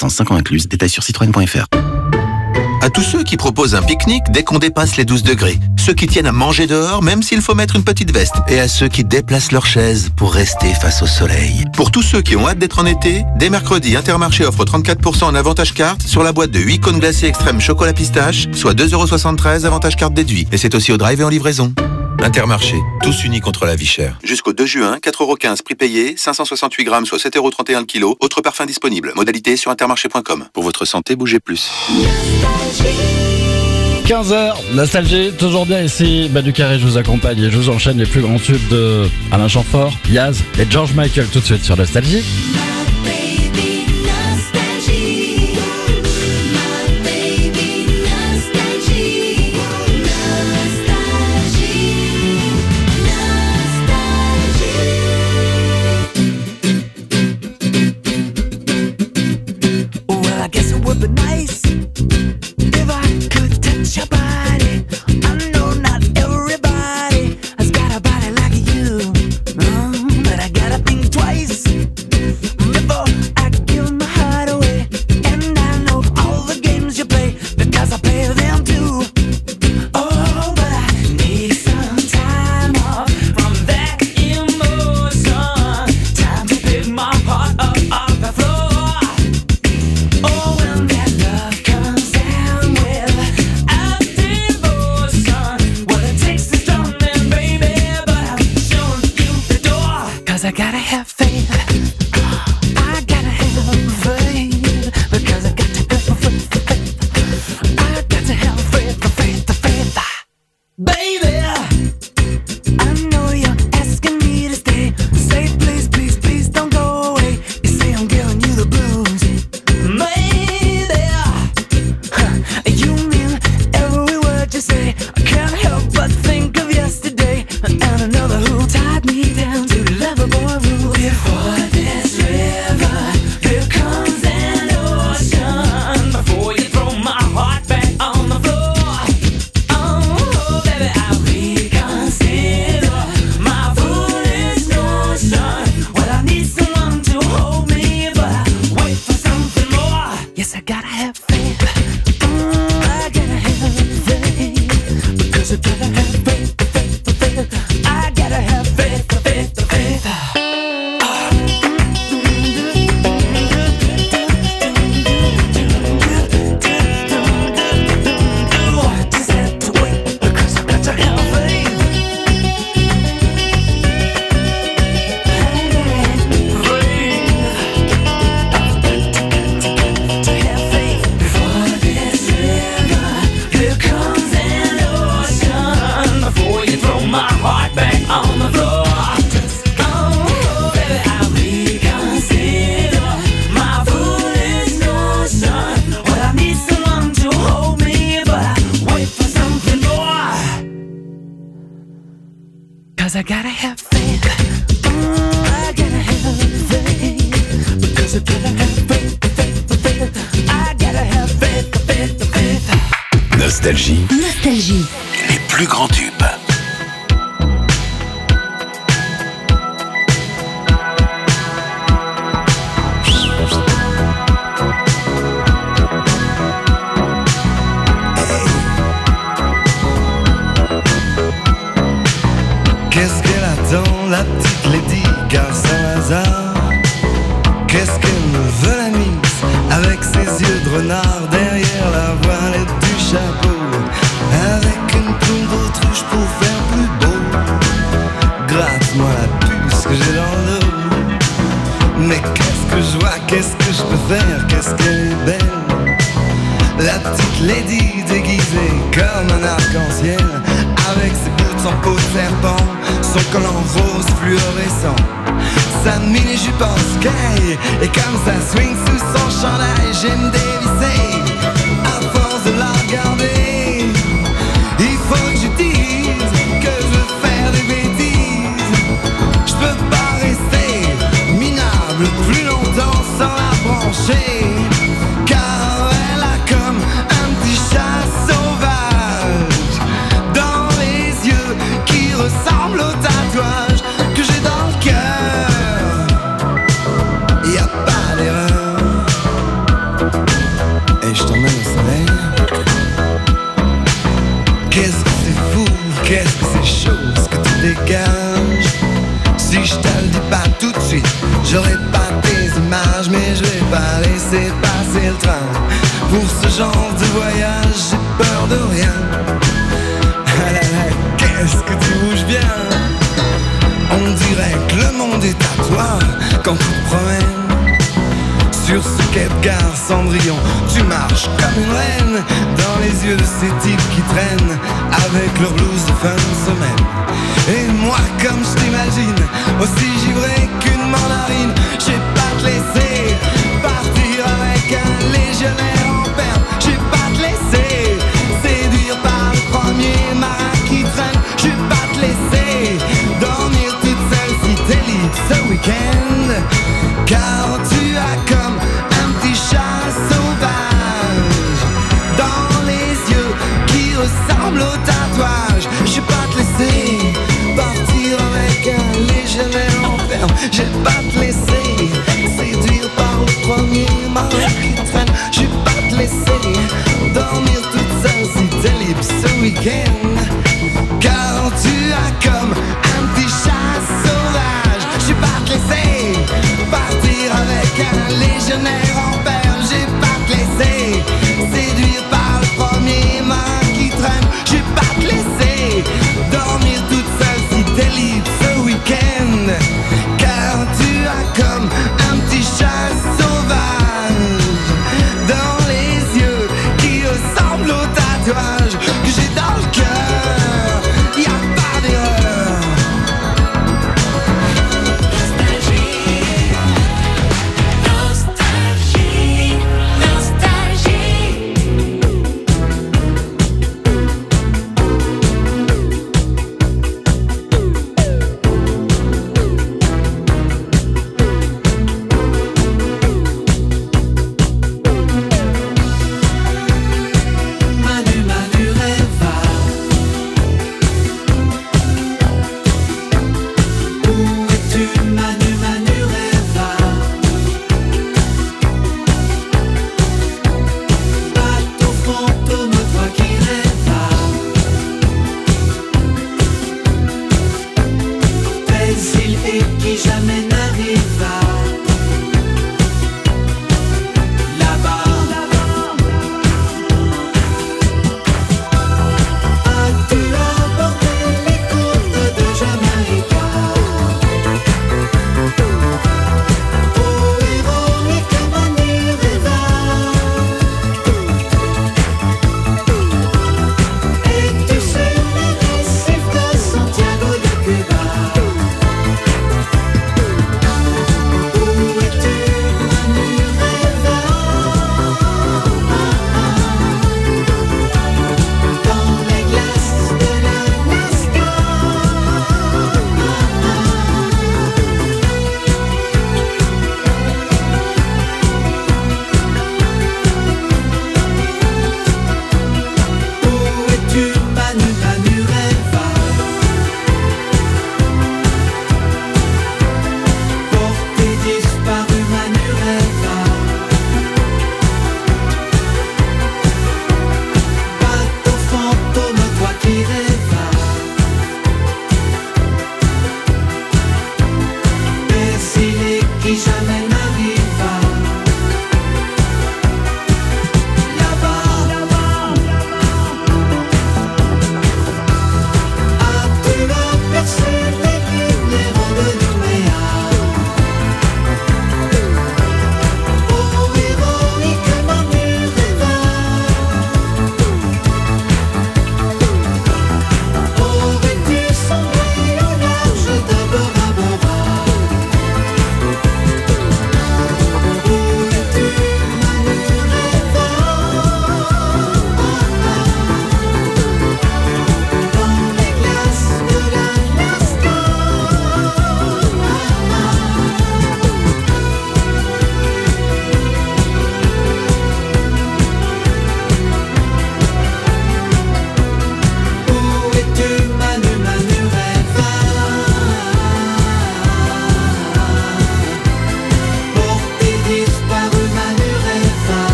assistance 5 ans incluse. Détails sur citroën.fr. À tous ceux qui proposent un pique-nique dès qu'on dépasse les 12 degrés. Ceux qui tiennent à manger dehors même s'il faut mettre une petite veste. Et à ceux qui déplacent leurs chaises pour rester face au soleil. Pour tous ceux qui ont hâte d'être en été, dès mercredi, Intermarché offre 34% en avantage carte sur la boîte de 8 cônes glacés extrême chocolat pistache, soit 2,73€ avantage carte déduit. Et c'est aussi au drive et en livraison. Intermarché, tous unis contre la vie chère. Jusqu'au 2 juin, 4,15€ prix payé, 568 grammes, soit 7,31€ le kilo. Autre parfum disponible. Modalité sur intermarché.com. Pour votre santé, bougez plus. 15h, Nostalgie, toujours bien ici. Du Carré, je vous accompagne et je vous enchaîne les plus grands tubes de Alain Chamfort, Yaz et George Michael tout de suite sur Nostalgie. Nostalgie. Nostalgie. Les plus grands tubes. Qu'est-ce qu'elle attend, la petite Lady Gaga sans hasard? Qu'est-ce qu'elle me veut la mise avec ses yeux de renard derrière la voilette du chapeau, avec une plume d'autruche pour faire plus beau? Gratte-moi la puce que j'ai dans le dos. Mais qu'est-ce que je vois, qu'est-ce que je peux faire, qu'est-ce qu'elle est belle, la petite Lady déguisée comme un arc-en-ciel, avec ses boots en peau de serpent, son collant rose fluorescent, sa mini-jupe en sky, et comme ça swing sous son chandail, j'aime dévisser à force de la regarder. Il faut que je dise que je veux faire des bêtises. Je peux pas rester minable plus longtemps sans la brancher, car elle a comme un petit chat sauvage dans les yeux qui ressemblent au tatouage que j'ai dans le cœur. Y a pas d'erreur, laisser passer le train. Pour ce genre de voyage, j'ai peur de rien. Ah là là, qu'est-ce que tu bouges bien. On dirait que le monde est à toi quand tu te promènes. Sur ce quai de gare Cendrillon, tu marches comme une reine dans les yeux de ces types qui traînent avec leur blouse de fin de semaine. Et moi, comme je t'imagine, aussi givré qu'une mandarine, j'ai pas te laisser partir avec un légionnaire en perme. J'ai pas te laisser séduire par le premier marin qui traîne. J'ai pas te laisser dormir toute seule si t'es libre ce week-end. Car tu as comme un petit chat sauvage dans les yeux qui ressemblent au tatouage. J'ai pas te laisser partir avec un légionnaire en ferme. J'ai pas te laisser séduire par le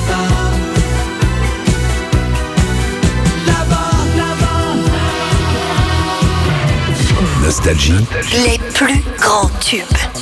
Nostalgie. Les plus grands tubes.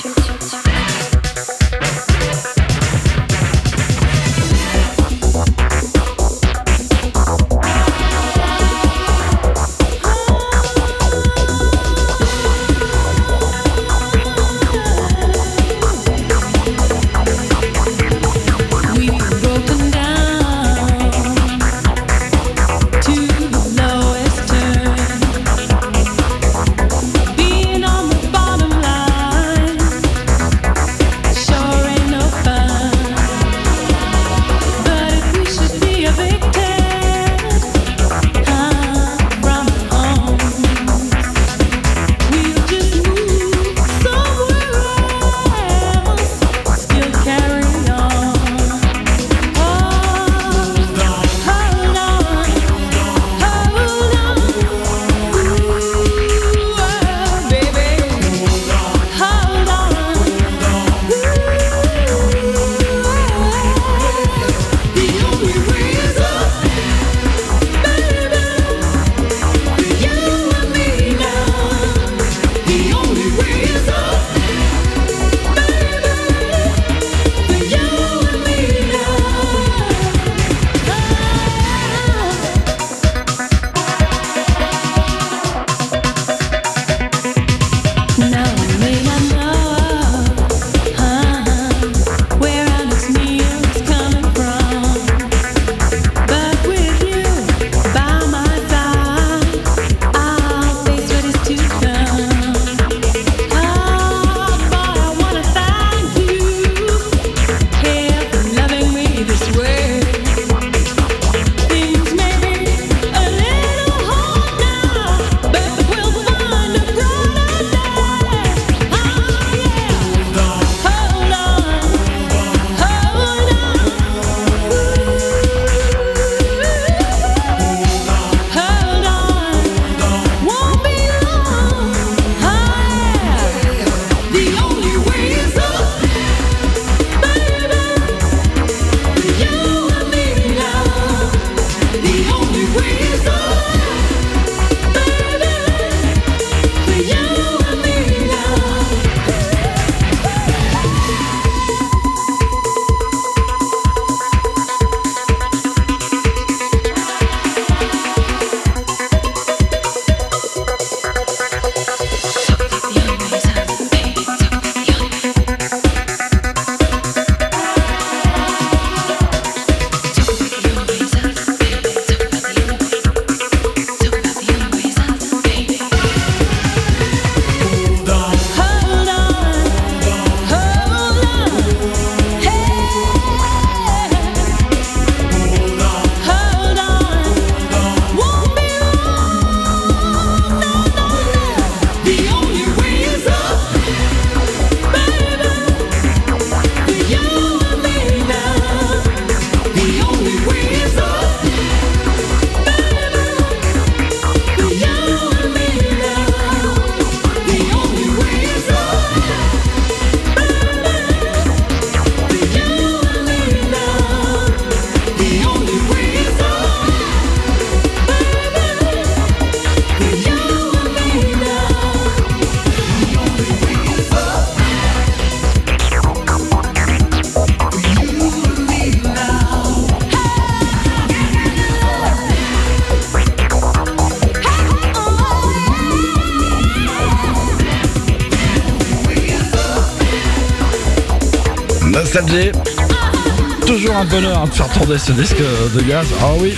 Nostalgie. Toujours un bonheur de faire tourner ce disque de Gaz. Ah oui.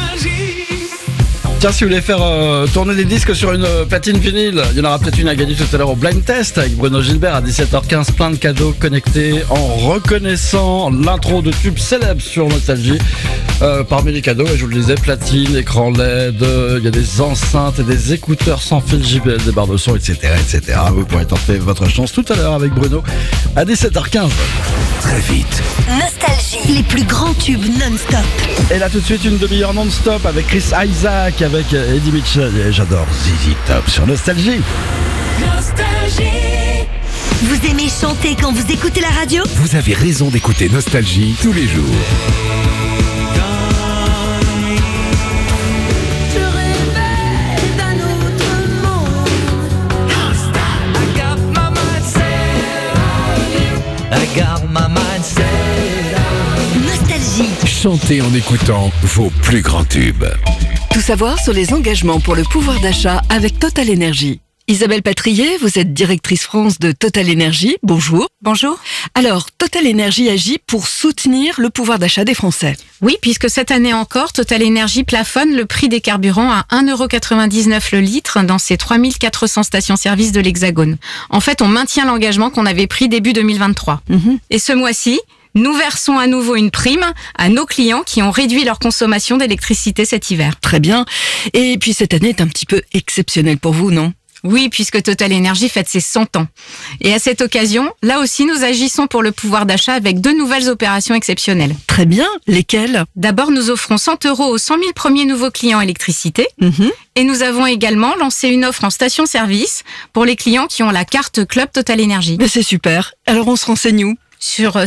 Tiens, si vous voulez faire tourner des disques sur une platine vinyle, il y en aura peut-être une à gagner tout à l'heure au Blind Test avec Bruno Gilbert à 17h15. Plein de cadeaux connectés en reconnaissant l'intro de tubes célèbres sur Nostalgie. Parmi les cadeaux, et je vous le disais, platine, écran LED, il y a des enceintes et des écouteurs sans fil JBL, des barres de son, etc., etc. Vous pourrez tenter votre chance tout à l'heure avec Bruno à 17h15. Très vite. Nostalgie, les plus grands tubes non-stop. Et là tout de suite une demi-heure non-stop avec Chris Isaac, avec Eddie Mitchell et j'adore ZZ Top sur Nostalgie. Nostalgie. Vous aimez chanter quand vous écoutez la radio? Vous avez raison d'écouter Nostalgie tous les jours. Nostalgie. Chantez en écoutant vos plus grands tubes. Tout savoir sur les engagements pour le pouvoir d'achat avec Total Énergie. Isabelle Patrier, vous êtes directrice France de Total Énergie. Bonjour. Bonjour. Alors, Total Énergie agit pour soutenir le pouvoir d'achat des Français. Oui, puisque cette année encore, Total Énergie plafonne le prix des carburants à 1,99€ le litre dans ses 3400 stations-service de l'Hexagone. En fait, on maintient l'engagement qu'on avait pris début 2023. Et ce mois-ci, nous versons à nouveau une prime à nos clients qui ont réduit leur consommation d'électricité cet hiver. Très bien. Et puis cette année est un petit peu exceptionnelle pour vous, non ? Oui, puisque Total Énergie fête ses 100 ans. Et à cette occasion, là aussi, nous agissons pour le pouvoir d'achat avec 2 nouvelles opérations exceptionnelles. Très bien. Lesquelles ? D'abord, nous offrons 100 € aux 100 000 premiers nouveaux clients électricité. Et nous avons également lancé une offre en station-service pour les clients qui ont la carte Club Total Énergie. Mais c'est super. Alors on se renseigne où ? Sur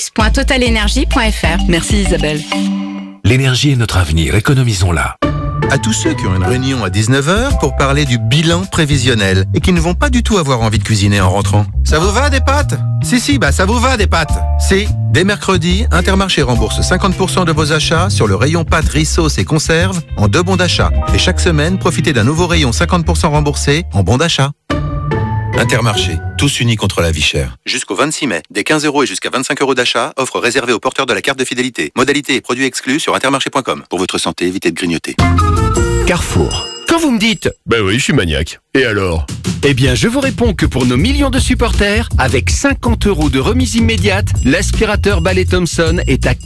service.totalenergie.fr. Merci Isabelle. L'énergie est notre avenir, économisons-la. À tous ceux qui ont une réunion à 19h pour parler du bilan prévisionnel et qui ne vont pas du tout avoir envie de cuisiner en rentrant. Ça vous va des pâtes ? Si, ça vous va des pâtes. Si, dès mercredi, Intermarché rembourse 50% de vos achats sur le rayon pâtes, riz, sauce et conserves en 2 bons d'achat. Et chaque semaine, profitez d'un nouveau rayon 50% remboursé en bons d'achat. Intermarché, tous unis contre la vie chère. Jusqu'au 26 mai, des 15 € et jusqu'à 25 € d'achat, offre réservée aux porteurs de la carte de fidélité. Modalités et produits exclus sur intermarché.com. Pour votre santé, évitez de grignoter. Carrefour. Quand vous me dites « Ben oui, je suis maniaque. Et alors ?» Eh bien, je vous réponds que pour nos millions de supporters, avec 50 € de remise immédiate, l'aspirateur Balai Thompson est à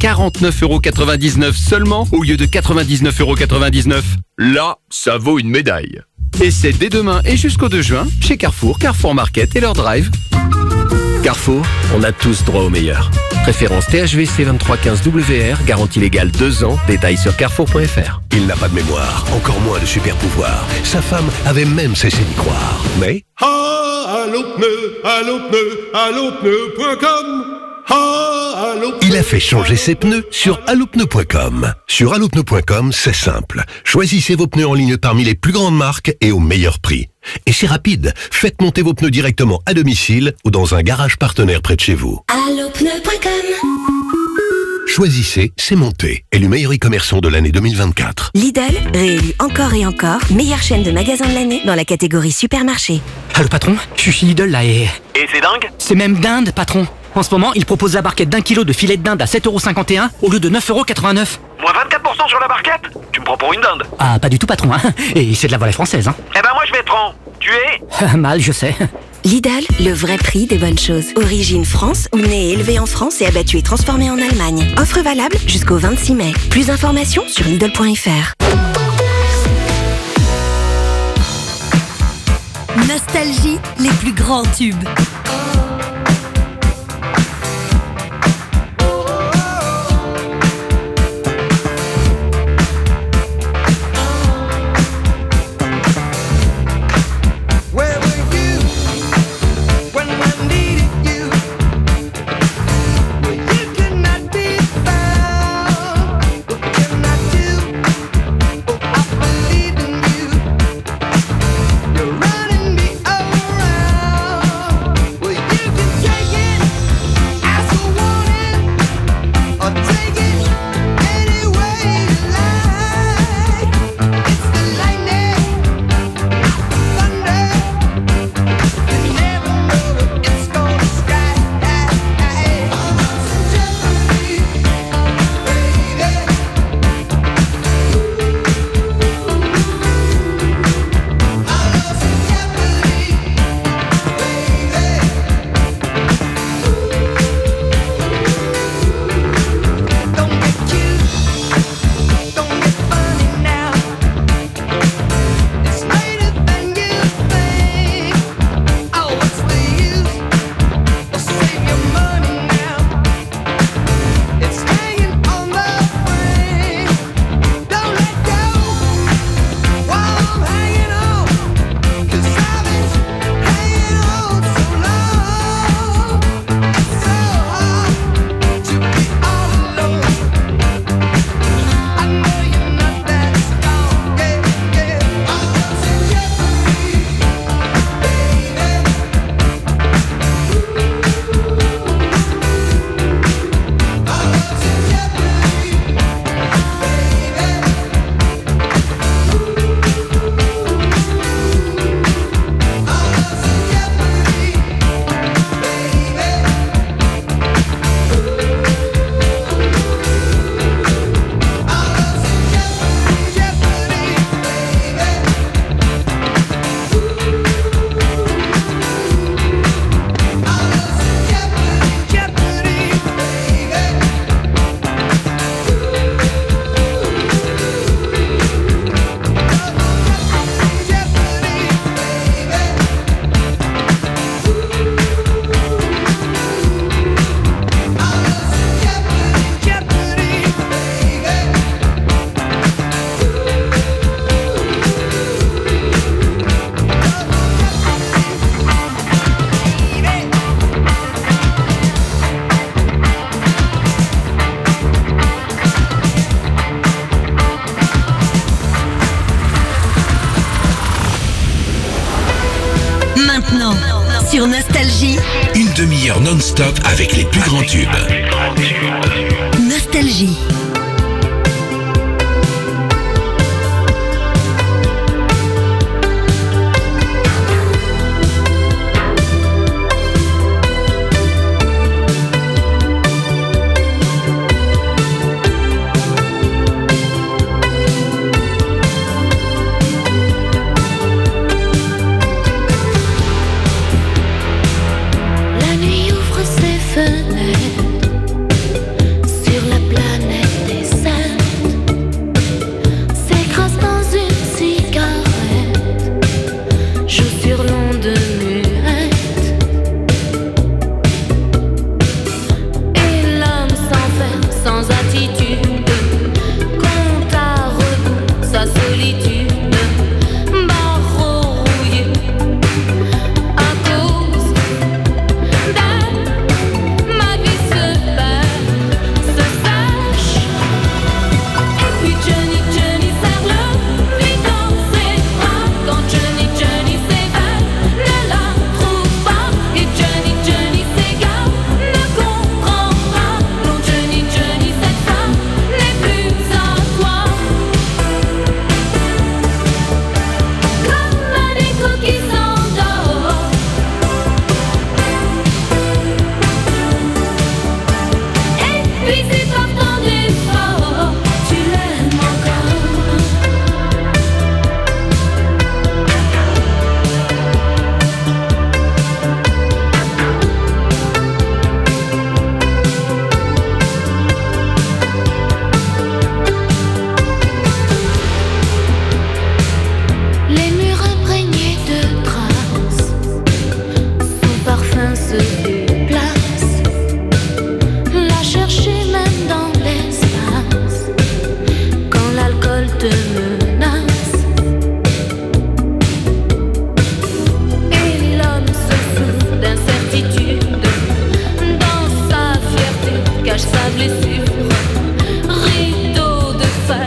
49,99€ seulement au lieu de 99,99€. Là, ça vaut une médaille. Et c'est dès demain et jusqu'au 2 juin chez Carrefour, Carrefour Market et leur drive. Carrefour, on a tous droit au meilleur. Référence THVC 2315WR, garantie légale 2 ans, détails sur carrefour.fr. Il n'a pas de mémoire, encore moins de super pouvoir. Sa femme avait même cessé d'y croire. Mais... il a fait changer ses pneus sur allopneu.com. Sur allopneu.com, c'est simple. Choisissez vos pneus en ligne parmi les plus grandes marques et au meilleur prix. Et c'est rapide. Faites monter vos pneus directement à domicile ou dans un garage partenaire près de chez vous. Allopneu.com. Choisissez, c'est monté. Élu meilleur e-commerçant de l'année 2024. Lidl, réélu encore et encore, meilleure chaîne de magasins de l'année dans la catégorie supermarché. Allô patron, je suis chez Lidl là et... Et c'est dingue ? C'est même dinde patron. En ce moment, il propose la barquette d'1 kilo de filet de dinde à 7,51€ au lieu de 9,89€. Moins 24% sur la barquette ? Tu me prends pour une dinde ? Ah, pas du tout patron, hein. Et c'est de la volaille française, hein. Eh ben moi je vais te prendre. Tu es ? Mal, je sais. Lidl, le vrai prix des bonnes choses. Origine France ou né et élevé en France et abattu et transformé en Allemagne. Offre valable jusqu'au 26 mai. Plus d'informations sur Lidl.fr. Nostalgie, les plus grands tubes. Well, you Sur Nostalgie. Une demi-heure non-stop avec les plus grands tubes. Nostalgie. La nuit ouvre ses fenêtres sur la planète des saints, s'écrase dans une cigarette, joue sur l'onde muette, et l'homme s'enferme sans attitude, compte à rebours sa solitude. Les murs imprégnés de traces, son parfum se déplace, la chercher même dans l'espace, quand l'alcool te menace, et l'homme se souffre d'incertitude, dans sa fierté cache sa blessure, rideau de fer.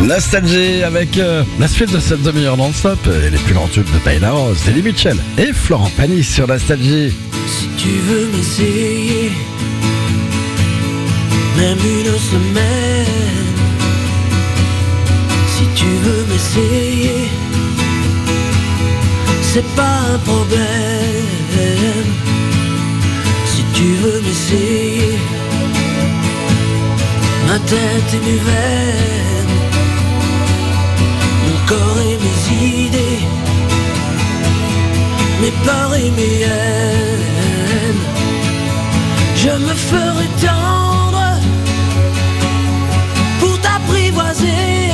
Nostalgie avec la suite de cette demi-heure non-stop et les plus grands tubes de Diana Ross, Eddie Mitchell et Florent Pagny sur Nostalgie. Si tu veux m'essayer, même une semaine, si tu veux m'essayer, c'est pas un problème. Si tu veux m'essayer, ma tête et mes veines, mon corps et mes idées, mes peurs et mes haines, je me ferai tendre pour t'apprivoiser,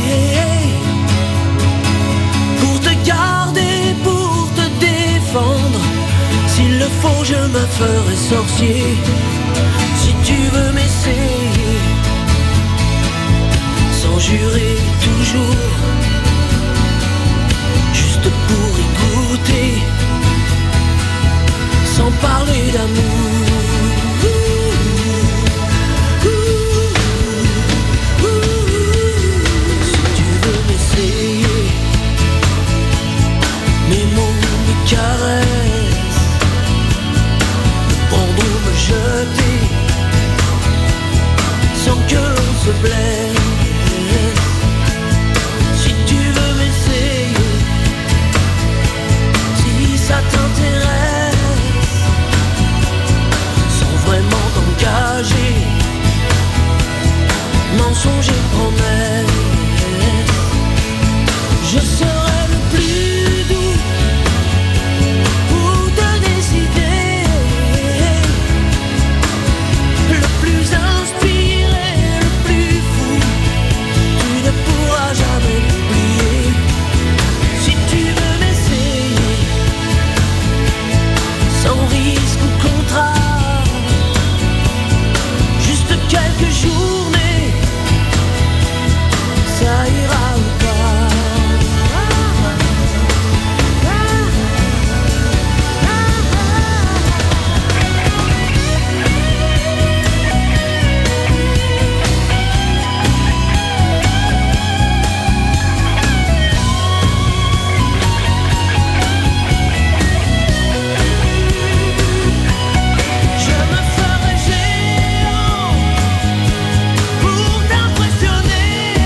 pour te garder, pour te défendre. S'il le faut, je me ferai sorcier. Si tu veux m'essayer, sans jurer toujours, juste pour y goûter, sans parler d'amour. Si tu veux m'essayer, mes mots, mes caresses, me prendre ou me jeter, sans que l'on se blesse. Si tu veux m'essayer, si ça t'intéresse, sans vraiment t'engager, mensonge et promesse, je serai le plus doux pour te décider, le plus inspiré, le plus fou, tu ne pourras jamais m'oublier. Si tu veux m'essayer, sans risque ou contrat, juste quelques journées, ça ira ou pas. Je me ferai géant pour t'impressionner.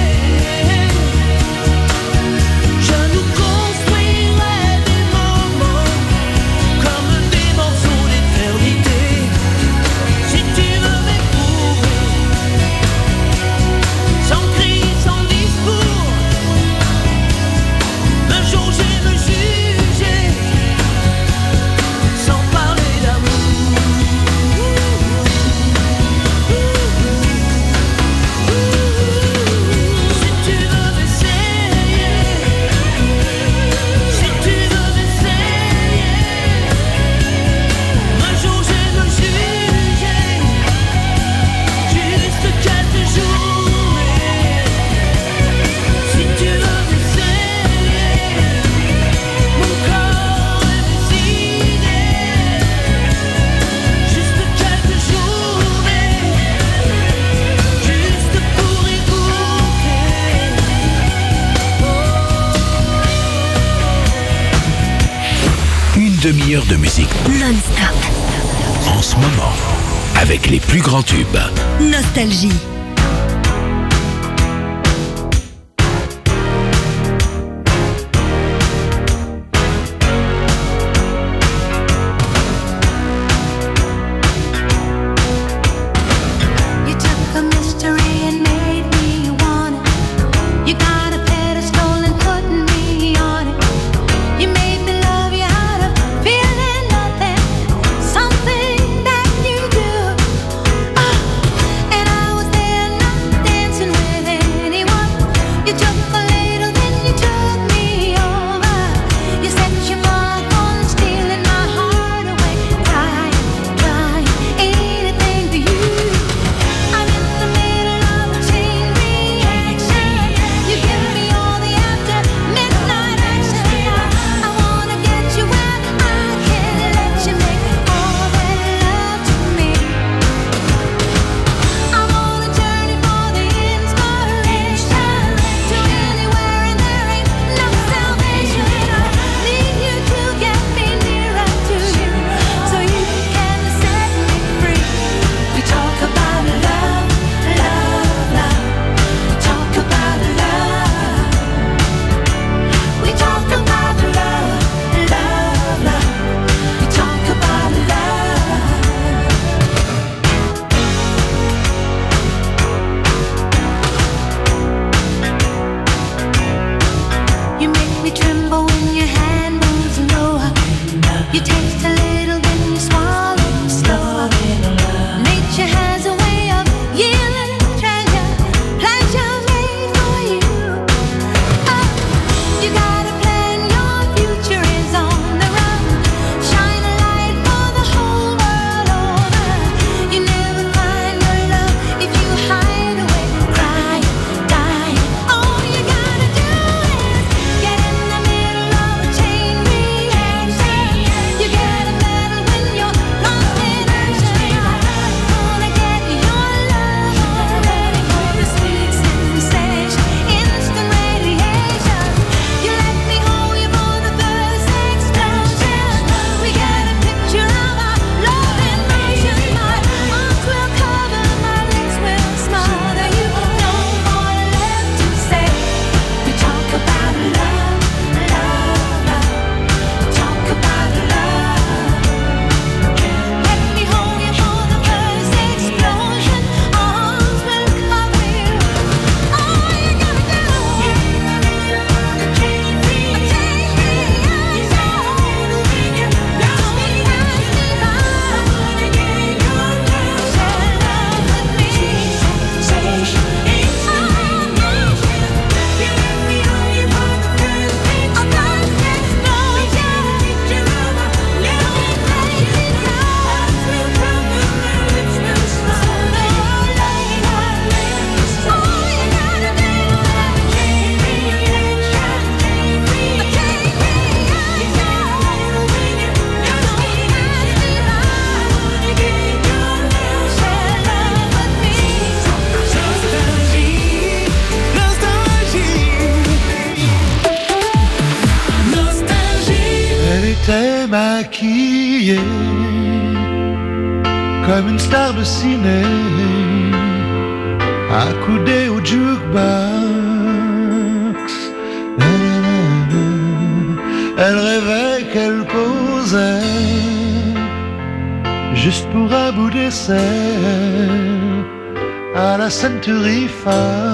Je nous construirai des moments comme des morceaux d'éternité. Si tu veux m'éprouver, sans cri, sans discours, me jauger, me juger, sans parler d'amour. Si tu veux m'essayer, si tu veux m'essayer, me jauger, me juger, juste quelques journées. Si tu veux m'essayer, mon corps et mes idées, juste quelques journées, juste pour y goûter. Une demi-heure de musique Non-stop. en ce moment, avec les plus grands tubes. Nostalgie. You took a mystery and made me want it. You got a pedestal and put me on it. You made me love you out of feeling nothing, something that you do. And I was there You taste a little, then you swallow slow. Nature has a way of yielding treasure, pleasure made for you. Oh, you gotta plan, your future is on the run. Shine a light for the whole world over. You never find your love if you hide away, cry, die. All you gotta do is get in the middle of a chain reaction. You get a medal when you're lost in action. Gonna get your love, ready for the sweet sensation, instant radiation. You let me hold you for the first explosion. We get a picture of our love in motion. My arms will cover, my lips will smother. You no more left to say. We talk about love, love, love. Talk about love. Let me hold you for the first explosion. Arms will cover you. All you gotta do is chain reaction. Don't be nasty, share love with me. Sensation, you let me hold you for the first explosion. Picture of a little crazy love will cover, my lips will smother. All you gotta do is chain reaction. Don't be nasty, share love with me. Elle était maquillée comme une star de ciné, accoudée au jukebox. Elle rêvait qu'elle causait juste pour un bout d'essai à la Century Fox.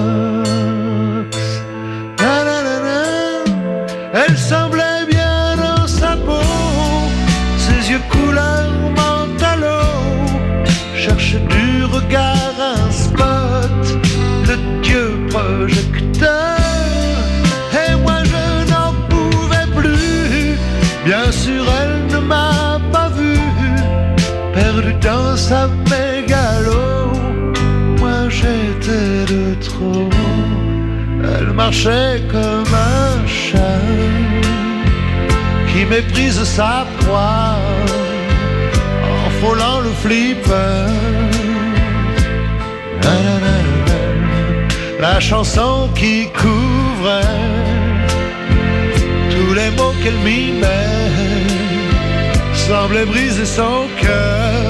Elle semblait bien dans sa peau, ses yeux couleur mentalo, cherche du regard un spot, le dieu projecteur. Et moi je n'en pouvais plus, bien sûr elle ne m'a pas vu, perdu dans sa mégalo. Moi j'étais de trop. Elle marchait comme un chat qui méprise sa proie en frôlant le flipper. La chanson qui couvrait tous les mots qu'elle mimait semblait briser son cœur.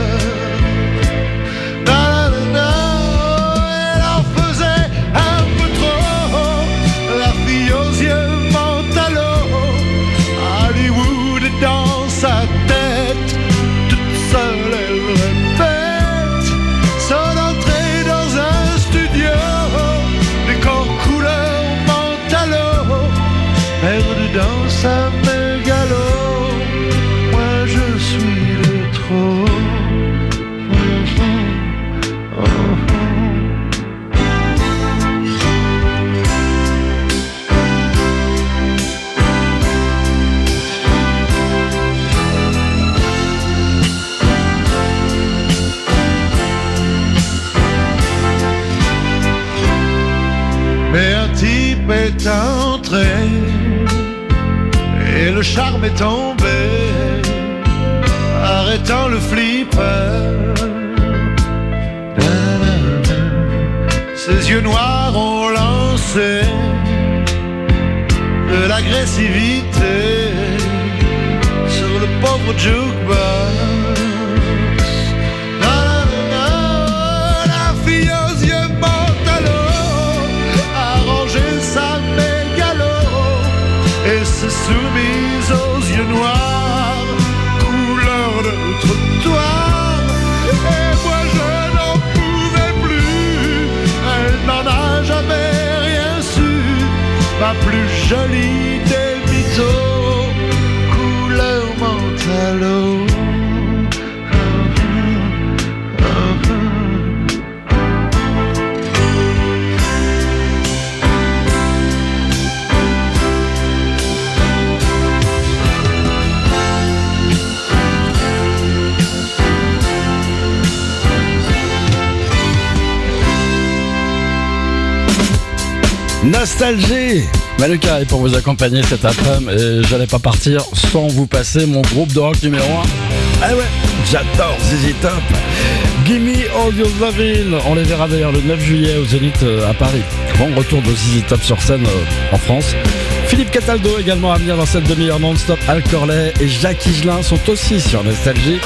Elle en faisait un peu trop, la fille aux yeux mentalo. Hollywood est dans sa tête, toute seule elle répète son entrée dans un studio, décor couleur mentalo, perdu dans sa mégalo. Moi je suis de trop. Mais un type est entré et le charme est tombé, arrêtant le flipper. Ses yeux noirs ont lancé de l'agressivité sur le pauvre jukebox. La fille aux yeux mentalo a rangé sa mégalo et s'est soumise aux yeux noirs, couleur de trottoir. Et moi je n'en pouvais plus, elle n'en a jamais rien su, ma plus jolie des mythos, couleur mentalo. Nostalgie. Manuka est pour vous accompagner cet après-midi et j'allais pas partir sans vous passer mon groupe de rock numéro 1. Ah ouais, j'adore ZZ Top. Gimme All Your Lovin'. On les verra d'ailleurs le 9 juillet au Zénith à Paris. Bon retour de ZZ Top sur scène en France. Philippe Cataldo également à venir dans cette demi-heure non-stop. Al Corley et Jacques Higelin sont aussi sur Nostalgie.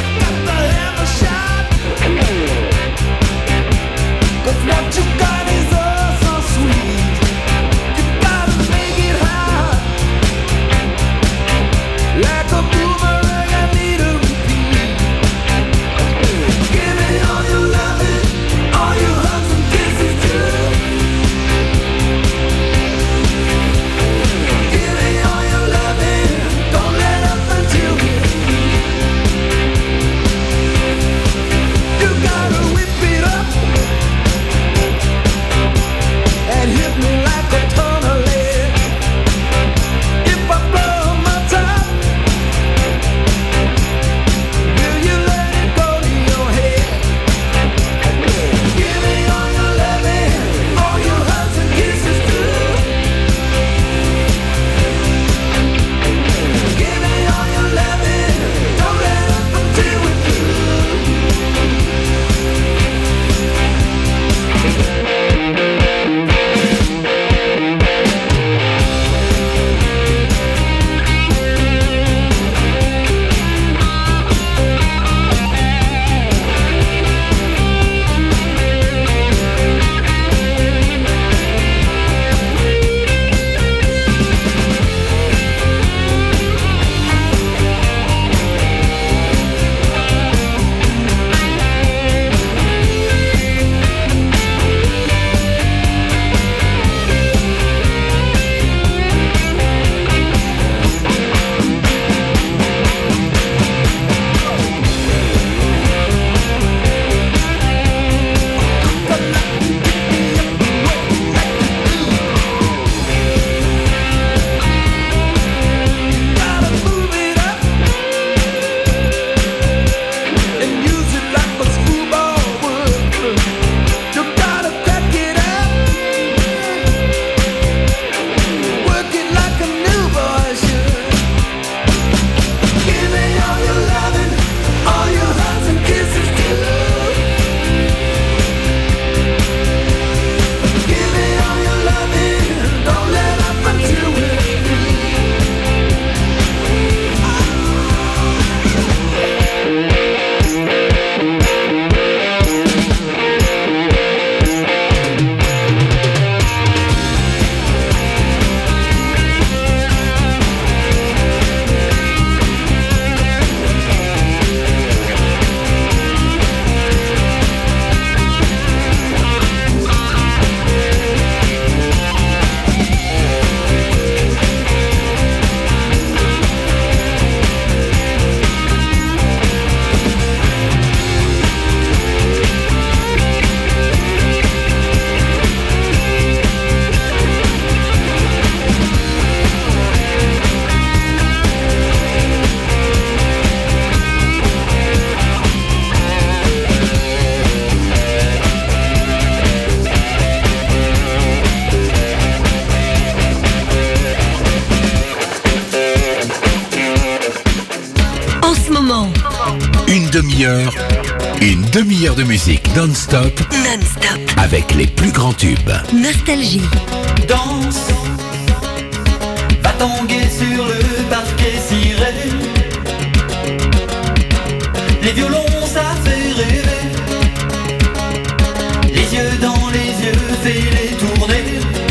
Une demi-heure de musique non-stop. Non-stop. Avec les plus grands tubes. Nostalgie. Danse, va tanguer sur le parquet ciré. Les violons ça fait rêver. Les yeux dans les yeux, fais-les tourner.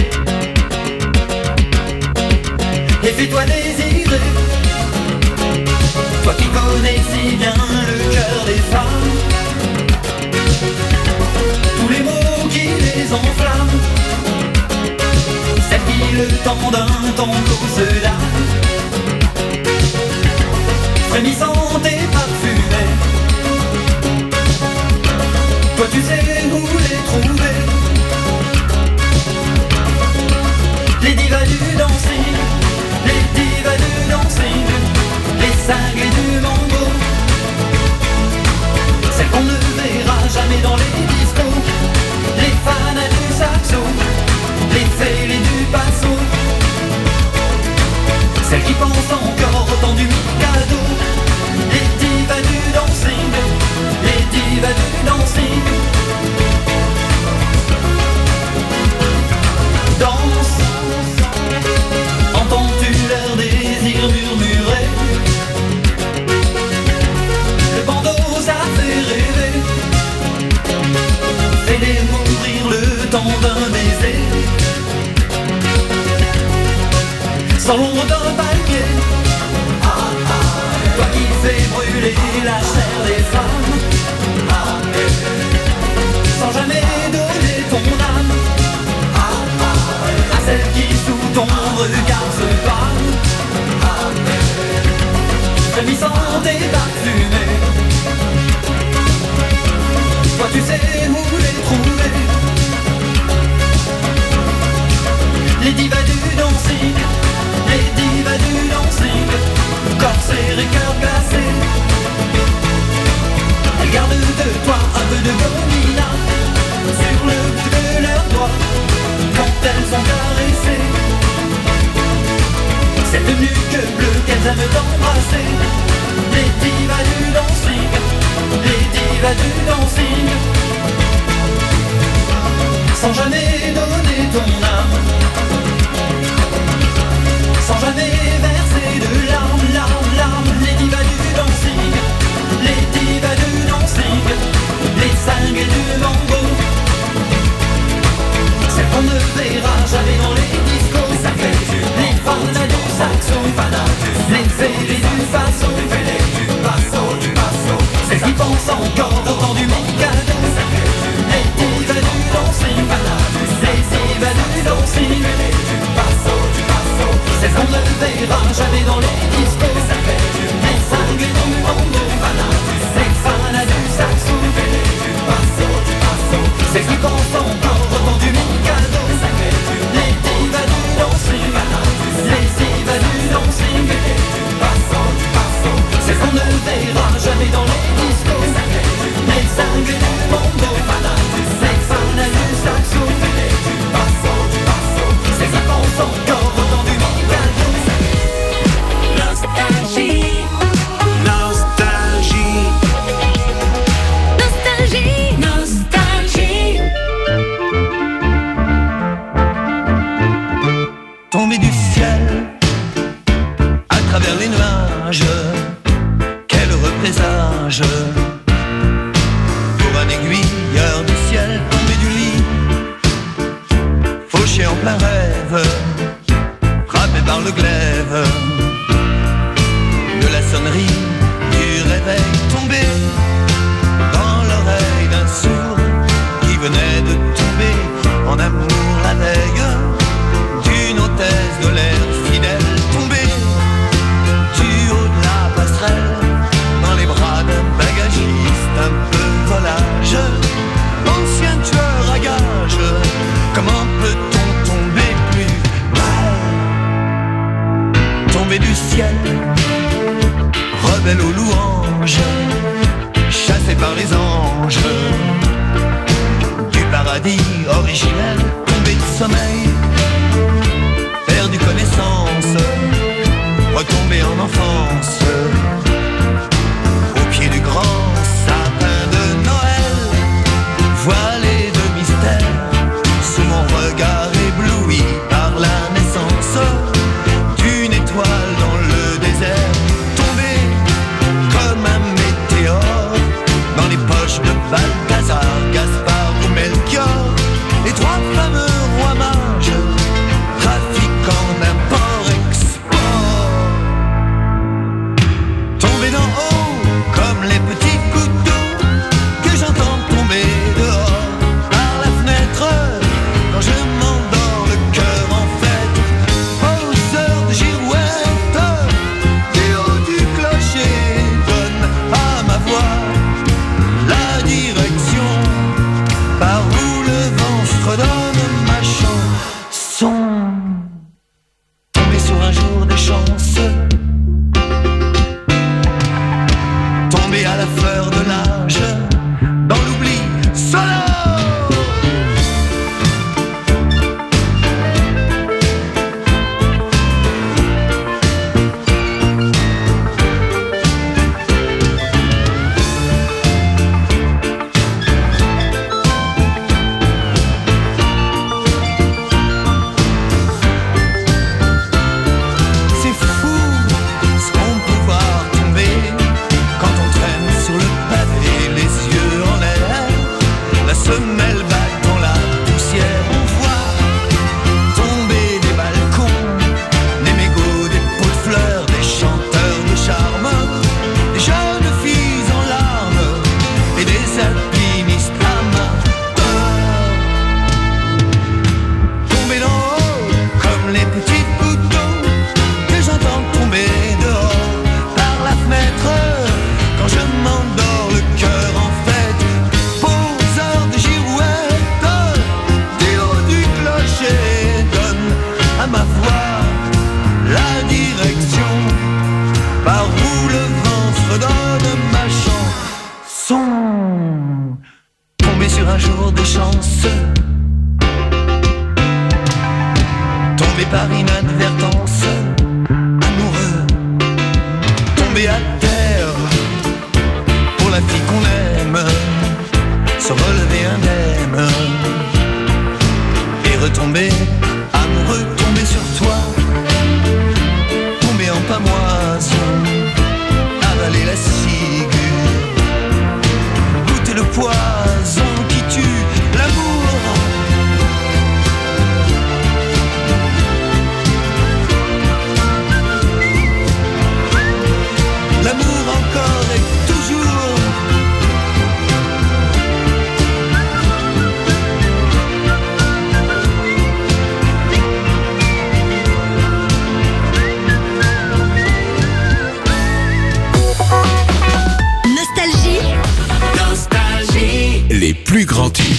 Et fais-toi désirer. Toi qui connais si bien le cœur des femmes, tous les mots qui les enflamment, celles qui le temps d'un tango se lament. temps du Mikado. Les divas du dancing, les divas du dancing. Danse, entends-tu leur désir murmurer? Le bandeau ça fait rêver, fais-les mourir le temps d'un baiser. Sans l'ombre d'un palmier, toi qui fais brûler la chair des femmes, sans jamais donner ton âme à celle qui sous ton regard se pâme, frémissante et parfumée. Toi tu sais où les trouver, les divas du dancing, les divas du dancing, corps serré, cœur glacé. Elles gardent de toi un peu de gomina sur le bout de leurs doigts quand elles sont caressées. Cette nuque bleue qu'elles aiment t'embrasser. Les divas du dancing, les divas du dancing, sans jamais donner ton âme, sans jamais verser de larmes, larmes, larmes. Les divas du dancing, les divas du dancing, les cinglés du mambo, celles qu'on ne verra jamais dans les discos. Ça fait les fans du saxo, les fêlés du faso, celles qui pensent encore au temps du Mikado. Les divas du dancing, les divas du dancing, celles qu'on ne verra jamais dans les discos. Les cinglés du mambo, les fans du saxo, celles qui pensent encore au temps du Mikado. Les divas du dancing, les divas du dancing, celles qu'on ne verra jamais dans les discos. Les cinglés du mambo, les fans du saxo, celles qui pensent encore au temps du Mikado. Nostalgie, nostalgie, nostalgie, nostalgie. Tombé du ciel à travers les nuages, quel heureux présage pour un aiguilleur du ciel. Tombé du lit, fauché en plein rêve, frappé par le glaive de la sonnerie du réveil. Tombé dans l'oreille d'un sourd qui venait de tomber en amour la veille d'une hôtesse de l'air fidèle. Tombé du haut de la passerelle dans les bras d'un bagagiste un peu volage, ancien tueur à gages. Comment peut-on tomber plus bas? Tombé du ciel, rebelle aux louanges, chassé par les anges du paradis originel. Tombé de sommeil, perdu connaissance, retombé en enfance, au pied du grand sapin de Noël, voilé de mystère, sous mon regard ébloui par la naissance d'une étoile dans le désert. Tombé comme un météore dans les poches de Balthazar, Gaspard ou Melchior, les trois fameux rois mages, trafiquant d'import-export. tomber à terre pour la fille qu'on aime, se relever indemne et retomber amoureux, tomber sur toi, tomber en pamoison, avaler la ciguë, goûter le poison qui tue l'amour. L'amour encore et toujours. Nostalgie. Les plus grands tubes.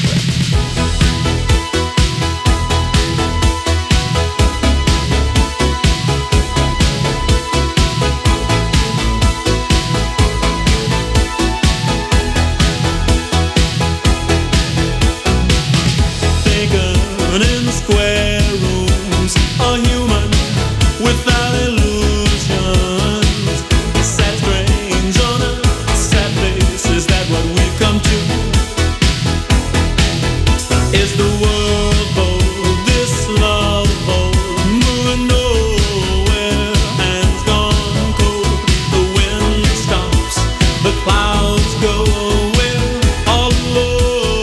Thinking in the square rooms, a human without illusions. Sad strange on a sad face, is that what we've come to? Is the world bold, this love bold, moving nowhere, hands gone cold, the wind stops, the clouds go away, all alone.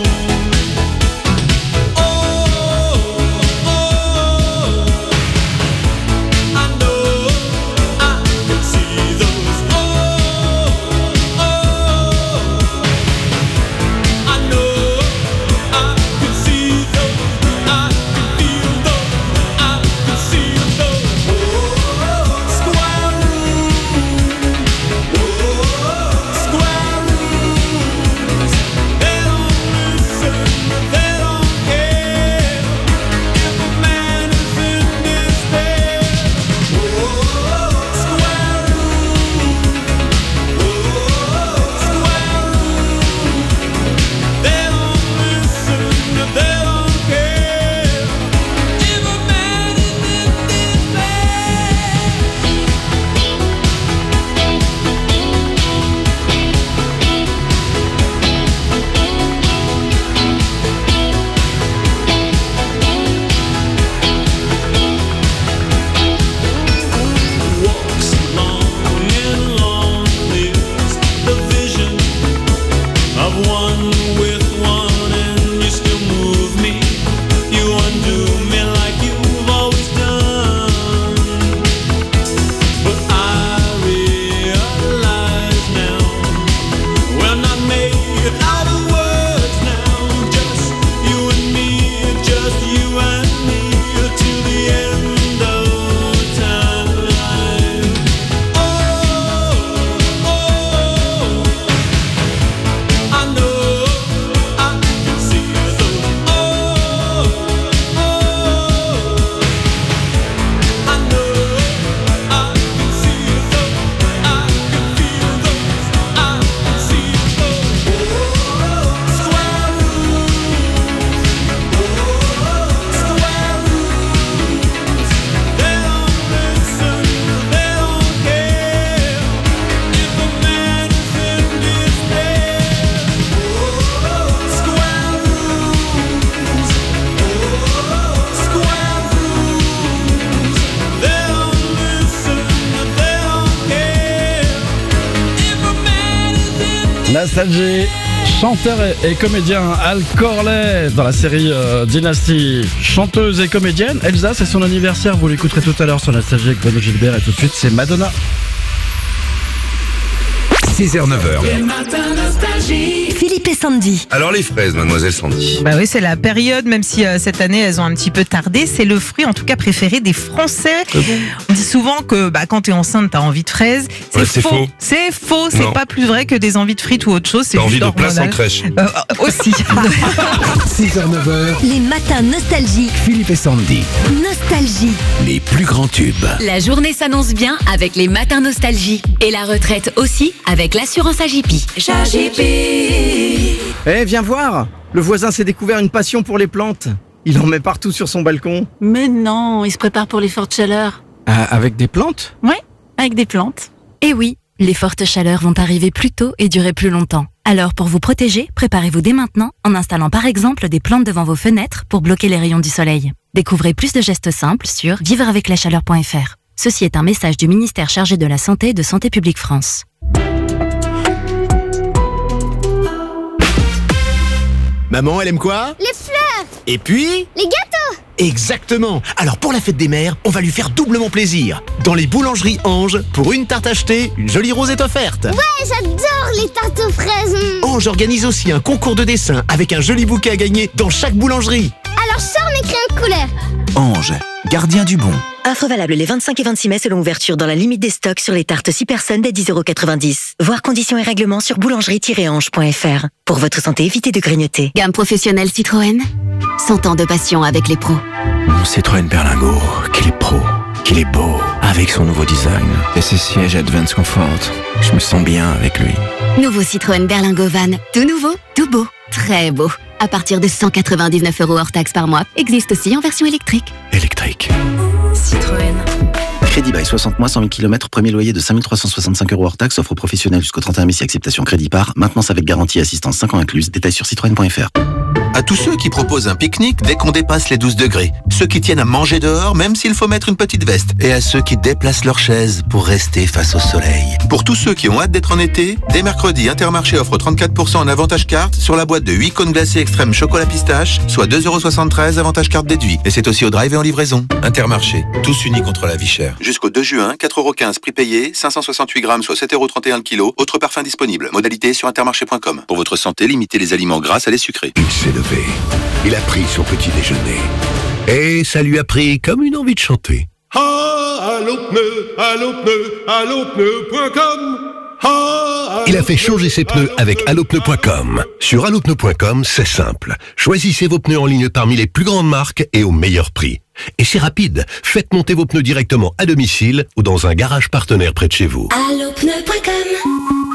Nostalgie, chanteur et comédien Al Corley dans la série Dynasty. Chanteuse et comédienne, Elsa, c'est son anniversaire, vous l'écouterez tout à l'heure sur Nostalgie avec Bruno Gilbert et tout de suite c'est Madonna. 6h-9h. Les matins nostalgie. Philippe et Sandy. Alors les fraises, mademoiselle Sandy. Bah oui, c'est la période, même si cette année elles ont un petit peu tardé, c'est le fruit en tout cas préféré des Français. On dit souvent que quand t'es enceinte t'as envie de fraises. C'est faux. C'est faux, c'est pas plus vrai que des envies de frites ou autre chose. T'as envie de place en crèche. Aussi. 6h-9h. Les matins nostalgiques. Philippe et Sandy. Nostalgie. Les plus grands tubes. La journée s'annonce bien avec les matins nostalgie. Et la retraite aussi avec l'assurance Agipi. Eh, viens voir. Le voisin s'est découvert une passion pour les plantes. Il en met partout sur son balcon. Mais non, il se prépare pour les fortes chaleurs. Avec des plantes ? Ouais, avec des plantes. Eh oui, les fortes chaleurs vont arriver plus tôt et durer plus longtemps. Alors pour vous protéger, préparez-vous dès maintenant en installant par exemple des plantes devant vos fenêtres pour bloquer les rayons du soleil. Découvrez plus de gestes simples sur vivreaveclachaleur.fr. Ceci est un message du ministère chargé de la Santé et de Santé publique France. Maman, elle aime quoi? Les fleurs. Et puis? Les gâteaux. Exactement. Alors pour la fête des mères, on va lui faire doublement plaisir. Dans les boulangeries Ange, pour une tarte achetée, une jolie rose est offerte. Ouais, j'adore les tartes aux fraises. Ange organise aussi un concours de dessin avec un joli bouquet à gagner dans chaque boulangerie. Alors sors mes crayons de couleur. Ange, gardien du bon. Offre valable les 25 et 26 mai selon ouverture dans la limite des stocks sur les tartes 6 personnes dès 10,90 €. Voir conditions et règlements sur boulangerie-ange.fr. Pour votre santé, évitez de grignoter. Gamme professionnelle Citroën. 100 ans de passion avec les pros. Mon Citroën Berlingo, qu'il est pro, qu'il est beau, avec son nouveau design et ses sièges Advance Comfort. Je me sens bien avec lui. Nouveau Citroën Berlingo Van. Tout nouveau, tout beau, très beau. À partir de 199 € hors taxe par mois. Existe aussi en version électrique. Électrique. Citroën. Crédit bail 60 mois, 100 000 km, premier loyer de 5 365 € hors taxe, offre professionnelle jusqu'au 31 mai si acceptation crédit par, maintenance avec garantie et assistance 5 ans incluse, détails sur citroën.fr. À tous ceux qui proposent un pique-nique dès qu'on dépasse les 12 degrés. Ceux qui tiennent à manger dehors même s'il faut mettre une petite veste. Et à ceux qui déplacent leurs chaises pour rester face au soleil. Pour tous ceux qui ont hâte d'être en été, dès mercredi, Intermarché offre 34% en avantage carte sur la boîte de 8 cônes glacés extrême chocolat pistache, soit 2,73 € avantage carte déduit. Et c'est aussi au drive et en livraison. Intermarché, tous unis contre la vie chère. Jusqu'au 2 juin, 4,15 € prix payé, 568 grammes, soit 7,31 € le kilo. Autres parfums disponibles. Modalité sur intermarché.com. Pour votre santé, limitez les aliments gras à les sucrés. Il s'est levé. Il a pris son petit déjeuner. Et ça lui a pris comme une envie de chanter. Il a fait changer ses pneus avec allopneu.com. Sur allopneu.com, c'est simple. Choisissez vos pneus en ligne parmi les plus grandes marques et au meilleur prix. Et c'est rapide. Faites monter vos pneus directement à domicile ou dans un garage partenaire près de chez vous. Allopneu.com.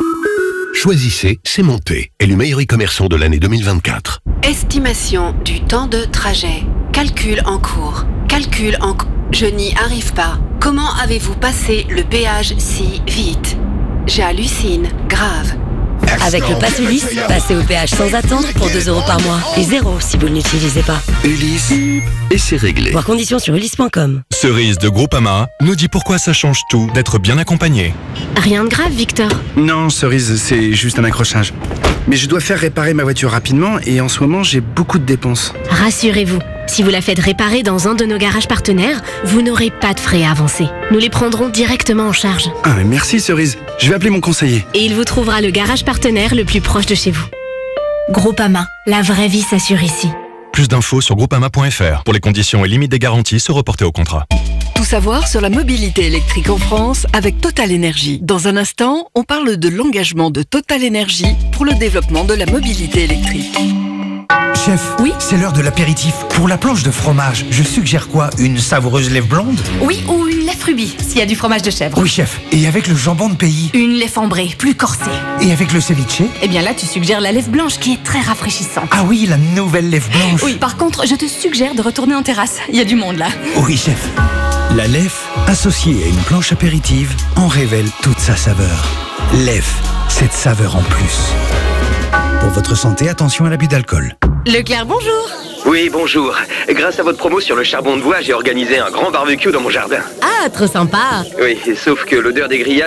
Choisissez, c'est monté. Élu meilleur e-commerçant de l'année 2024. Estimation du temps de trajet. Calcul en cours. Calcul en cours. Je n'y arrive pas. Comment avez-vous passé le péage si vite? J'hallucine. Grave. Avec le Pass Ulysse, passez au péage sans attendre pour 2 € par mois. Et 0 si vous ne l'utilisez pas. Ulysse, et c'est réglé. Voir conditions sur ulysse.com. Cerise de Groupama nous dit pourquoi ça change tout d'être bien accompagné. Rien de grave, Victor. Non, Cerise, c'est juste un accrochage. Mais je dois faire réparer ma voiture rapidement et en ce moment, j'ai beaucoup de dépenses. Rassurez-vous, si vous la faites réparer dans un de nos garages partenaires, vous n'aurez pas de frais à avancer. Nous les prendrons directement en charge. Ah, mais merci Cerise. Je vais appeler mon conseiller. Et il vous trouvera le garage partenaire le plus proche de chez vous. Groupama, la vraie vie s'assure ici. Plus d'infos sur groupama.fr. Pour les conditions et limites des garanties, se reporter au contrat. Tout savoir sur la mobilité électrique en France avec Total Energy. Dans un instant, on parle de l'engagement de Total Energy pour le développement de la mobilité électrique. Chef, oui, c'est l'heure de l'apéritif. Pour la planche de fromage, je suggère quoi? Une savoureuse lèvre blonde? Oui, ou une lèvre rubis, s'il y a du fromage de chèvre. Oui, chef. Et avec le jambon de pays? Une lèvre ambrée, plus corsée. Et avec le ceviche? Eh bien là, tu suggères la lèvre blanche qui est très rafraîchissante. Ah oui, la nouvelle lèvre blanche. Oui, par contre, je te suggère de retourner en terrasse. Il y a du monde là. Oui, chef. La lèvre, associée à une planche apéritive, en révèle toute sa saveur. Lèvre, cette saveur en plus. Pour votre santé, attention à l'abus d'alcool. Leclerc, bonjour. Oui, bonjour. Grâce à votre promo sur le charbon de bois, j'ai organisé un grand barbecue dans mon jardin. Ah, trop sympa. Oui, sauf que l'odeur des grillades